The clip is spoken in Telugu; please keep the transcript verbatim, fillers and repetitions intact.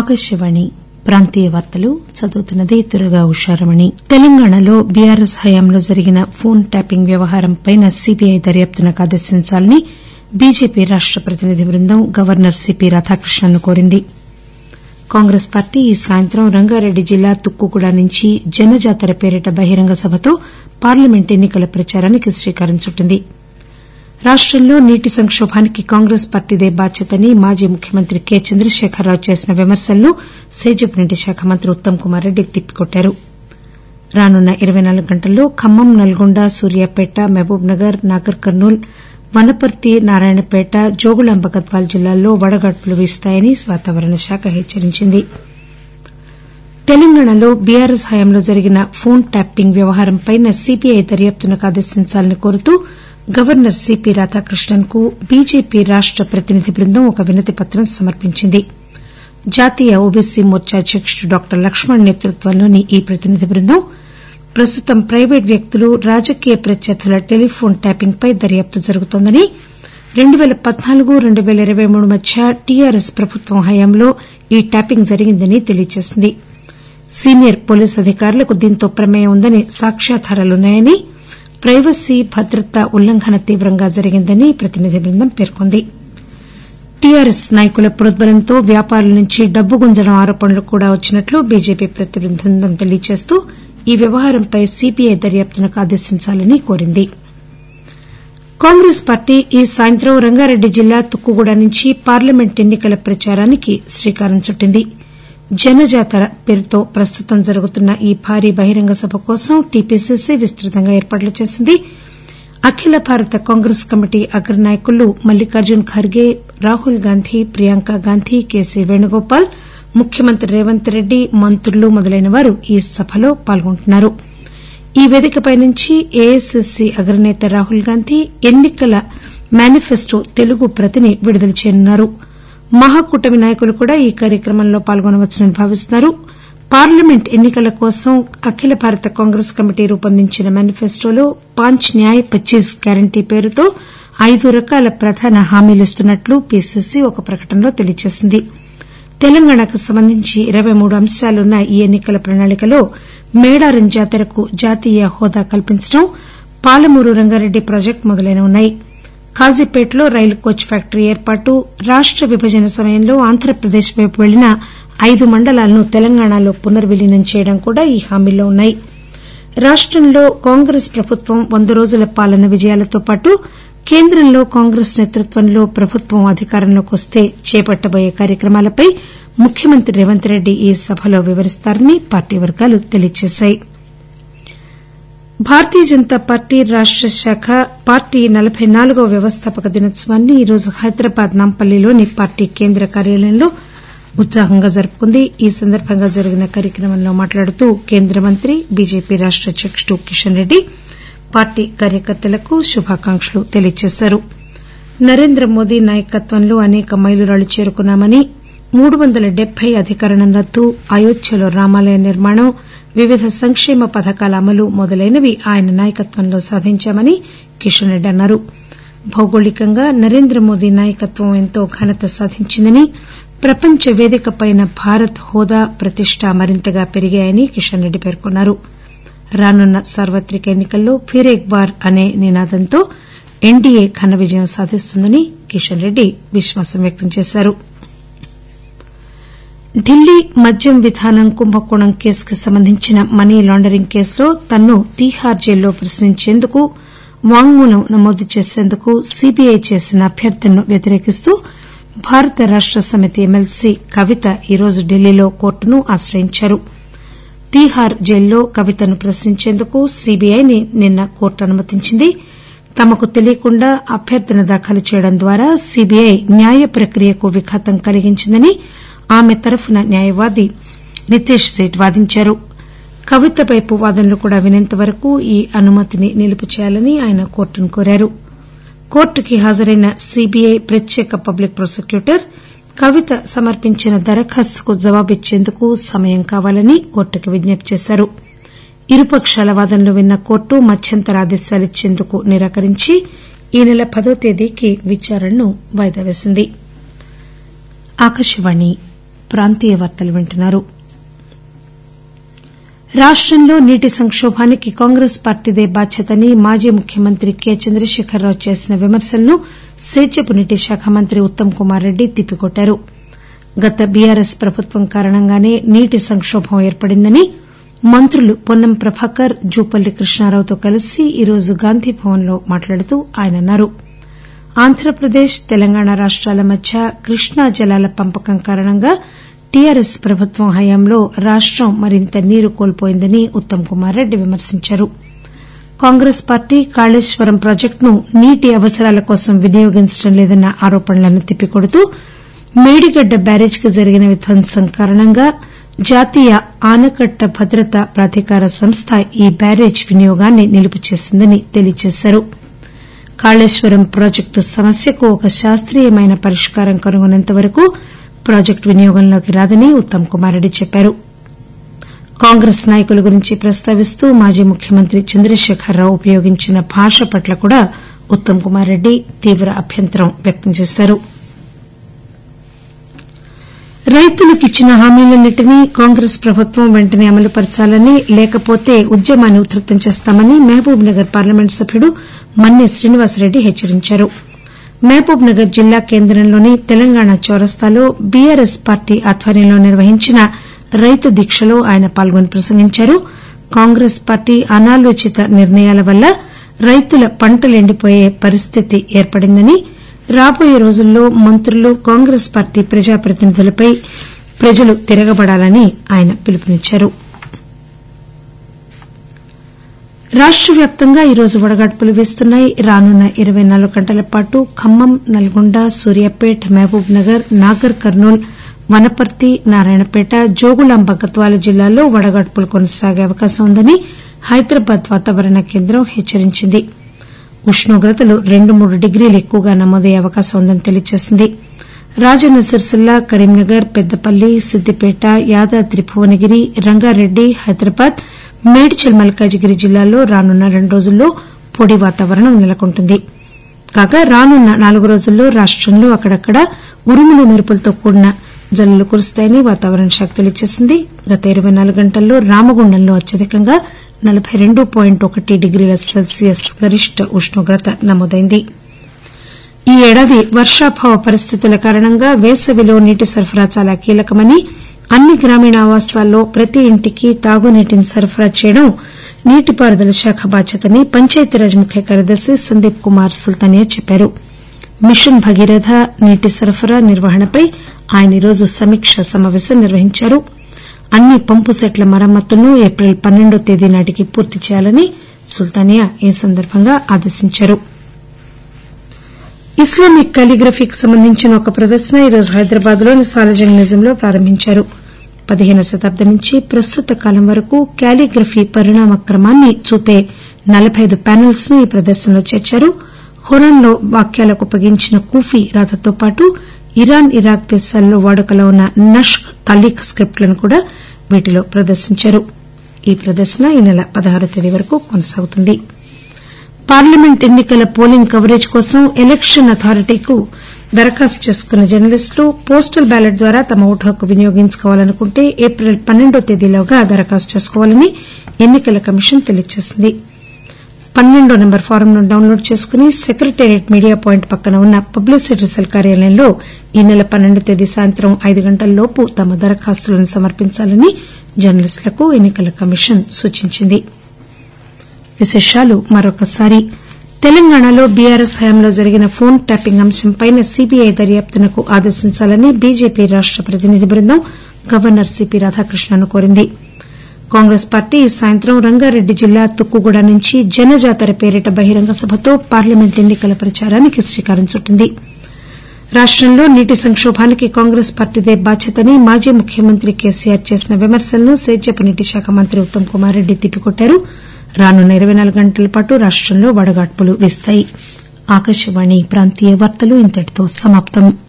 ఆకాశవాణి ప్రాంతీయ వార్తలు చదువుతున్నది దుర్గా ఉషారమణి. తెలంగాణలో బీఆర్ఎస్ హయాంలో జరిగిన ఫోన్ ట్యాపింగ్ వ్యవహారంపై సీబీఐ దర్యాప్తునకు ఆదేశించాలని బీజేపీ రాష్ట ప్రతినిధి బృందం గవర్నర్ సీపీ రాధాకృష్ణన్ను కోరింది. కాంగ్రెస్ పార్టీ ఈ సాయంత్రం రంగారెడ్డి జిల్లా తుక్కుగూడ నుంచి జనజాతర పేరిట బహిరంగ సభతో పార్లమెంట్ ఎన్ని కల ప్రచారానికి శ్రీకారం చుట్టింది. రాష్టంలో నీటి సంకోభానికి కాంగ్రెస్ పార్టీదే బాధ్యతని మాజీ ముఖ్యమంత్రి కె చంద్రశేఖరరావు చేసిన విమర్శలను సేద్యపు శాఖ మంత్రి ఉత్తమ్ కుమార్ రెడ్డి తిప్పికొట్టారు. రానున్న ఇరవై నాలుగు గంటల్లో ఖమ్మం, నల్గొండ, సూర్యాపేట, మహబూబ్ నగర్, నాగర్ కర్నూల్, వనపర్తి, నారాయణపేట, జోగులాంబ గద్వాల జిల్లాల్లో వడగాడ్పులు వీస్తాయని వాతావరణ శాఖ హెచ్చరించింది. తెలంగాణలో బీఆర్ఎస్ హయాంలో జరిగిన ఫోన్ ట్యాపింగ్ వ్యవహారంపై సీబీఐ దర్యాప్తునకు ఆదేశించాలని కోరుతూ గవర్నర్ సీపీ రాధాకృష్ణన్ కు బీజేపీ రాష్ట ప్రతినిధి బృందం ఒక వినతి పత్రం సమర్పించింది. జాతీయ ఓబీసీ మోర్చా అధ్యకుడు డాక్టర్ లక్ష్మణ్ నేతృత్వంలోని ఈ ప్రతినిధి బృందం ప్రస్తుతం ప్రైవేటు వ్యక్తులు, రాజకీయ ప్రత్యర్థుల టెలిఫోన్ ట్యాపింగ్ పై దర్యాప్తు జరుగుతోందని, రెండు పేల పద్నాలుగు రెండు పేల ఇరవై మూడు మధ్య టీఆర్ఎస్ ప్రభుత్వం హయాంలో ఈ ట్యాపింగ్ జరిగిందని తెలియజేసింది. సీనియర్ పోలీసు అధికారులకు దీంతో ప్రమేయం ఉందని సాక్ష్యాధారాలున్నాయని, ప్రైవసీ, భద్రత ఉల్లంఘన తీవ్రంగా జరిగిందని ప్రతినిధి బృందం పేర్కొంది. టీఆర్ఎస్ నాయకుల ప్రోద్బలంతో వ్యాపారుల నుంచి డబ్బు గుంజడం ఆరోపణలు కూడా వచ్చినట్లు బీజేపీ ప్రతినిధి బృందం తెలియజేస్తూ ఈ వ్యవహారంపై సీబీఐ దర్యాప్తునకు ఆదేశించాలని కోరింది. కాంగ్రెస్ పార్టీ ఈ సాయంత్రం రంగారెడ్డి జిల్లా తుక్కుగూడ నుంచి పార్లమెంట్ ఎన్ని కల ప్రచారానికి శ్రీకారం చుట్టింది. జనజాతర పేరుతో ప్రస్తుతం జరుగుతున్న ఈ భారీ బహిరంగ సభ కోసం టీపీసీసీ విస్తృతంగా ఏర్పాట్లు చేసింది. అఖిల భారత కాంగ్రెస్ కమిటీ అగ్రనాయకులు మల్లికార్జున్ ఖర్గే, రాహుల్ గాంధీ, ప్రియాంక గాంధీ, కేసీ వేణుగోపాల్, ముఖ్యమంత్రి రేవంత్ రెడ్డి, మంత్రులు మొదలైన వారు ఈ సభలో పాల్గొంటున్నారు. ఈ వేదికపై నుంచి ఏఐసీసీ అగ్రనేత రాహుల్ గాంధీ ఎన్ని కల మేనిఫెస్టో తెలుగు ప్రతిని విడుదల చేయనున్నారు. మహాకూటమి నాయకులు కూడా ఈ కార్యక్రమంలో పాల్గొనవచ్చునని భావిస్తున్నారు. పార్లమెంట్ ఎన్ని కల కోసం అఖిల భారత కాంగ్రెస్ కమిటీ రూపొందించిన మేనిఫెస్టోలో పాంచ్ న్యాయ్ పచ్చీస్ గ్యారంటీ పేరుతో ఐదు రకాల ప్రధాన హామీలిస్తున్నట్లు పీసీసీ ఒక ప్రకటనలో తెలియజేసింది. తెలంగాణకు సంబంధించి ఇరవై మూడు అంశాలున్న ఈ ఎన్ని కల ప్రణాళికలో మేడారం జాతరకు జాతీయ హోదా కల్పించడం, పాలమూరు రంగారెడ్డి ప్రాజెక్టు మొదలైనవి ఉన్నాయి. ఖాజీపేటలో రైలు కోచ్ ఫ్యాక్టరీ ఏర్పాటు, రాష్ట విభజన సమయంలో ఆంధ్రప్రదేశ్ వైపు వెళ్లిన ఐదు మండలాలను తెలంగాణలో పునర్విలీనం చేయడం కూడా ఈ హామీల్లో ఉన్నాయి. రాష్టంలో కాంగ్రెస్ ప్రభుత్వం వంద రోజుల పాలన విజయాలతో పాటు కేంద్రంలో కాంగ్రెస్ నేతృత్వంలో ప్రభుత్వం అధికారంలోకి వస్తే చేపట్టబోయే కార్యక్రమాలపై ముఖ్యమంత్రి రేవంత్ రెడ్డి ఈ సభలో వివరిస్తారని పార్టీ వర్గాలు తెలియజేశాయి. భారతీయ జనతా పార్టీ రాష్ట శాఖ పార్టీ నలబై నాలుగవ వ్యవస్థాపక దినోత్సవాన్ని ఈరోజు హైదరాబాద్ నాంపల్లిలోని పార్టీ కేంద్ర కార్యాలయంలో ఉత్సాహంగా జరుపుకుంది. ఈ సందర్బంగా జరిగిన కార్యక్రమంలో మాట్లాడుతూ కేంద్ర మంత్రి, బీజేపీ రాష్ట అధ్యకుడు కిషన్ రెడ్డి పార్టీ కార్యకర్తలకు శుభాకాంక్షలు తెలియజేశారు. నరేంద్ర మోదీ నాయకత్వంలో అనేక మైలురాళ్లు చేరుకున్నామని, మూడు వందల డెబ్బై అధికరణం రద్దు, అయోధ్యలో రామాలయ నిర్మాణం, వివిధ సంక్షేమ పథకాల అమలు మొదలైనవి ఆయన నాయకత్వంలో సాధించామని కిషన్ రెడ్డి అన్నారు. భౌగోళికంగా నరేంద్ర మోదీ నాయకత్వం ఎంతో ఘనత సాధించిందని, ప్రపంచ వేదికపైన భారత్ హోదా, ప్రతిష్ట మరింతగా పెరిగాయని కిషన్ రెడ్డి పేర్కొన్నారు. రానున్న సార్వత్రిక ఎన్ని కల్లో ఫిర్ ఏక్ బార్ అనే నినాదంతో ఎన్డీఏ ఘన విజయం సాధిస్తుందని కిషన్ రెడ్డి విశ్వాసం వ్యక్తం చేశారు. ఢిల్లీ మద్యం విధానం కుంభకోణం కేసుకు సంబంధించిన మనీ లాండరింగ్ కేసులో తనను తీహార్ జైల్లో ప్రశ్నించేందుకు వాంగ్మూలం నమోదు చేసేందుకు సీబీఐ చేసిన అభ్యర్థనను వ్యతిరేకిస్తూ భారత రాష్ట సమితి ఎమ్మెల్సీ కవిత ఈరోజు ఢిల్లీలో కోర్టును ఆశ్రయించారు. తీహార్ జైల్లో కవితను ప్రశ్నించేందుకు సీబీఐని నిన్న కోర్టు అనుమతించింది. తమకు తెలియకుండా అభ్యర్థన దాఖలు చేయడం ద్వారా సీబీఐ న్యాయ ప్రక్రియకు విఘాతం కలిగించిందని ఆమె తరఫున న్యాయవాది నితేష్ సేఠ్ వాదించారు. కవిత వైపు వాదనలు కూడా వినేంత వరకు ఈ అనుమతిని నిలుపు చేయాలని ఆయన కోర్టును కోరారు. కోర్టుకి హాజరైన సీబీఐ ప్రత్యేక పబ్లిక్ ప్రాసిక్యూటర్ కవిత సమర్పించిన దరఖాస్తుకు జవాబిచ్చేందుకు సమయం కావాలని కోర్టుకు విజ్ఞప్తి చేశారు. ఇరుపక్షాల వాదనలు విన్న కోర్టు మధ్యంతర ఆదేశాలిచ్చేందుకు నిరాకరించి ఈ నెల పదో తేదీకి విచారణను వాయిదా వేసింది. ప్రాంతీయ వార్తలు వింటున్నారు. రాష్టంలో నీటి సంకోభానికి కాంగ్రెస్ పార్టీదే బాధ్యతని మాజీ ముఖ్యమంత్రి కె చంద్రశేఖరరావు చేసిన విమర్శలను సేద్యపు నీటి శాఖ మంత్రి ఉత్తమ్ కుమార్ రెడ్డి తిప్పికొట్టారు. గత బీఆర్ఎస్ ప్రభుత్వం కారణంగానే నీటి సంకోభం ఏర్పడిందని మంత్రులు పొన్నం ప్రభాకర్ జూపల్లి కృష్ణారావుతో కలిసి ఈరోజు గాంధీభవన్లో మాట్లాడుతూ ఆయన అన్నారు. ఆంధ్రప్రదేశ్ తెలంగాణ రాష్టాల మధ్య కృష్ణా జలాల పంపకం కారణంగా టీఆర్ఎస్ ప్రభుత్వం హయాంలో రాష్టం మరింత నీరు కోల్పోయిందని ఉత్తమ్ కుమార్ రెడ్డి విమర్శించారు. కాంగ్రెస్ పార్టీ కాళేశ్వరం ప్రాజెక్టును నీటి అవసరాల కోసం వినియోగించడం లేదన్న ఆరోపణలను తిప్పికొడుతూ మేడిగడ్డ బ్యారేజీకి జరిగిన విధ్వంసం కారణంగా జాతీయ ఆనకట్ట భద్రతా ప్రాధికార సంస్థ ఈ బ్యారేజీ వినియోగాన్ని నిలుపు చేసిందని తెలియజేశారు. కాళేశ్వరం ప్రాజెక్టు సమస్యకు ఒక శాస్తీయమైన పరిష్కారం కనుగొనేంత వరకు ప్రాజెక్టు వినియోగంలోకి రాదని ఉత్తమ్ కుమార్ రెడ్డి చెప్పారు. కాంగ్రెస్ నాయకుల గురించి ప్రస్తావిస్తూ మాజీ ముఖ్యమంత్రి చంద్రశేఖరరావు ఉపయోగించిన భాష పట్ల కూడా ఉత్తమ్ కుమార్ రెడ్డి తీవ్ర అభ్యంతరం వ్యక్తం చేశారు. రైతులకు ఇచ్చిన హామీలన్నింటినీ కాంగ్రెస్ ప్రభుత్వం వెంటనే అమలుపరచాలని లేకపోతే ఉద్యమాన్ని ఉధృతం చేస్తామని మహబూబ్ నగర్ పార్లమెంట్ సభ్యుడు మన్నే శ్రీనివాసరెడ్డి హెచ్చరించారు. మహబూబ్ నగర్ జిల్లా కేంద్రంలోని తెలంగాణ చౌరస్తాలో బీఆర్ఎస్ పార్టీ ఆధ్వర్యంలో నిర్వహించిన రైతు దీక్షలో ఆయన పాల్గొని ప్రసంగించారు. కాంగ్రెస్ పార్టీ అనాలోచిత నిర్ణయాల వల్ల రైతుల పంటలు ఎండిపోయే పరిస్థితి ఏర్పడిందని రాబోయే రోజుల్లో మంత్రులు కాంగ్రెస్ పార్టీ ప్రజాప్రతినిధులపై ప్రజలు తిరగబడాలని ఆయన పిలుపునిచ్చారు. రాష్ట వ్యాప్తంగా ఈరోజు వడగాడ్పులు వీస్తున్నాయి. రానున్న ఇరవై నాలుగు గంటల పాటు ఖమ్మం నల్గొండ సూర్యాపేట్ మహబూబ్ నగర్ నాగర్ కర్నూల్ వనపర్తి నారాయణపేట జోగులాంబ గద్వాల జిల్లాల్లో వడగాడ్పులు కొనసాగే అవకాశం ఉందని హైదరాబాద్ వాతావరణ కేంద్రం హెచ్చరించింది. ఉష్ణోగ్రతలు రెండు మూడు డిగ్రీలు ఎక్కువగా నమోదయ్యే అవకాశం ఉందని తెలియజేసింది. రాజన్న సిరిసిల్ల కరీంనగర్ పెద్దపల్లి సిద్దిపేట యాదాద్రి భువనగిరి రంగారెడ్డి హైదరాబాద్ మేడ్చల్ మల్కాజిగిరి జిల్లాల్లో రానున్న రెండు రోజుల్లో పొడి వాతావరణం నెలకొంటుంది. కాగా రానున్న నాలుగు రోజుల్లో రాష్టంలో అక్కడక్కడా ఉరుములు మెరుపులతో కూడిన జల్లులు కురుస్తాయని వాతావరణ శాఖ తెలియజేసింది. గత ఇరవై నాలుగు గంటల్లో రామగుండంలో అత్యధికంగా నలబై రెండు పాయింట్ ఒకటి డిగ్రీల సెల్సియస్ గరిష్ట ఉష్ణోగ్రత నమోదైంది. ఈ ఏడాది వర్షాభావ పరిస్థితుల కారణంగా వేసవిలో నీటి సరఫరా చాలా కీలకమని అన్ని గ్రామీణ ఆవాసాల్లో ప్రతి ఇంటికి తాగునీటిని సరఫరా చేయడం నీటిపారుదల శాఖ బాధ్యతని పంచాయతీరాజ్ ముఖ్య కార్యదర్శి సందీప్ కుమార్ సుల్తానియా చెప్పారు. మిషన్ భగీరథ నీటి సరఫరా నిర్వహణపై ఆయన ఈరోజు సమీకా సమాపేశం నిర్వహించారు. అన్ని పంపు సెట్ల మరమ్మతులను ఏప్రిల్ పన్నెండో తేదీ నాటికి పూర్తి చేయాలని సుల్తానియా ఈ సందర్భంగా ఆదేశించారు. ఇస్లామిక్ కాలీగ్రఫీకి సంబంధించిన ఒక ప్రదర్శన ఈరోజు హైదరాబాద్ లోని సాలార్జంగ్ మ్యూజియంలో ప్రారంభించారు. పదిహేనవ శతాబ్దం నుంచి ప్రస్తుత కాలం వరకు కాలీగ్రఫీ పరిణామ క్రమాన్ని చూపే నలబై ఐదు ప్యానెల్స్ ను ఈ ప్రదర్శనలో చేర్చారు. ఖురాన్లో వాక్యాలకు ఉపయోగించిన కూఫీ రాతతో పాటు ఇరాన్ ఇరాక్ దేశాల్లో వాడుకలో ఉన్న నష్క్ తలీక్ స్క్రిప్టులను కూడా వీటిలో ప్రదర్శించారు. ఈ ప్రదర్శన ఈ నెల పదహారవ తేదీ వరకు కొనసాగుతుంది. పార్లమెంట్ ఎన్ని కల పోలింగ్ కవరేజ్ కోసం ఎలక్షన్ అథారిటీకు దరఖాస్తు చేసుకున్న జర్నలిస్టులు పోస్టల్ బ్యాలెట్ ద్వారా తమ ఓటు హక్కు వినియోగించుకోవాలనుకుంటే ఏప్రిల్ పన్నెండో తేదీలోగా దరఖాస్తు చేసుకోవాలని ఎన్ని కల కమిషన్ తెలియజేసింది. పన్నెండో నెంబర్ ఫారంను డౌన్లోడ్ చేసుకుని సెక్రటేరియట్ మీడియా పాయింట్ పక్కన ఉన్న పబ్లిసిటీ సెల్ కార్యాలయంలో ఈ నెల పన్నెండో తేదీ సాయంత్రం ఐదు గంటలలోపు తమ దరఖాస్తులను సమర్పించాలని జర్నలిస్టులకు ఎన్ని కల కమిషన్ సూచించింది. విశేషాలు మరొకసారి తెలంగాణలో బీఆర్ఎస్ హయాంలో జరిగిన ఫోన్ ట్యాపింగ్ అంశంపై సీబీఐ దర్యాప్తునకు ఆదేశించాలని బీజేపీ రాష్ట ప్రతినిధి బృందం గవర్నర్ సీపీ రాధాకృష్ణన్ను కోరింది. కాంగ్రెస్ పార్టీ ఈ సాయంత్రం రంగారెడ్డి జిల్లా తుక్కుగూడ నుంచి జనజాతర పేరిట బహిరంగ సభతో పార్లమెంట్ ఎన్ని కల ప్రచారానికి శ్రీకారం చుట్టింది. రాష్టంలో నీటి సంకోభానికి కాంగ్రెస్ పార్టీదే బాధ్యతని మాజీ ముఖ్యమంత్రి కేసీఆర్ చేసిన విమర్శలను సేద్యపు నీటి శాఖ మంత్రి ఉత్తమ్ కుమార్ రెడ్డి తిప్పికొట్టారు. రానున్న ఇరవై నాలుగు గంటల పాటు రాష్టంలో వడగాడ్పులు వీస్తాయి. ఆకాశవాణి ప్రాంతీయ వార్తలు ఇంతటితో సమాప్తం.